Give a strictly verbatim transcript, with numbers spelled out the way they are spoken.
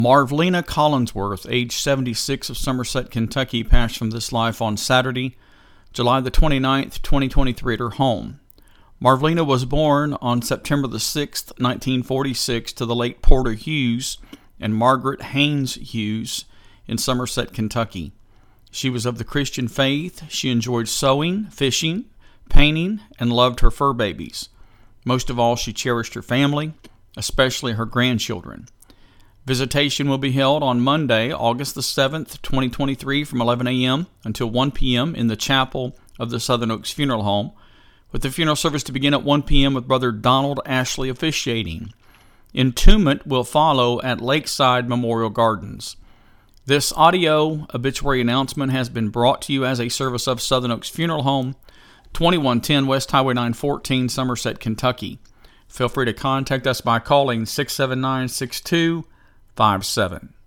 Marvelina Collinsworth, age seventy-six, of Somerset, Kentucky, passed from this life on Saturday, July the twenty-ninth, twenty twenty-three, at her home. Marvelina was born on September the sixth, nineteen forty-six, to the late Porter Hughes and Margaret Haynes Hughes in Somerset, Kentucky. She was of the Christian faith. She enjoyed sewing, fishing, painting, and loved her fur babies. Most of all, she cherished her family, especially her grandchildren. Visitation will be held on Monday, August the seventh, twenty twenty-three, from eleven a.m. until one p.m. in the chapel of the Southern Oaks Funeral Home, with the funeral service to begin at one p.m. with Brother Donald Ashley officiating. Entombment will follow at Lakeside Memorial Gardens. This audio obituary announcement has been brought to you as a service of Southern Oaks Funeral Home, twenty-one ten West Highway nine fourteen, Somerset, Kentucky. Feel free to contact us by calling six seven nine, six two five seven.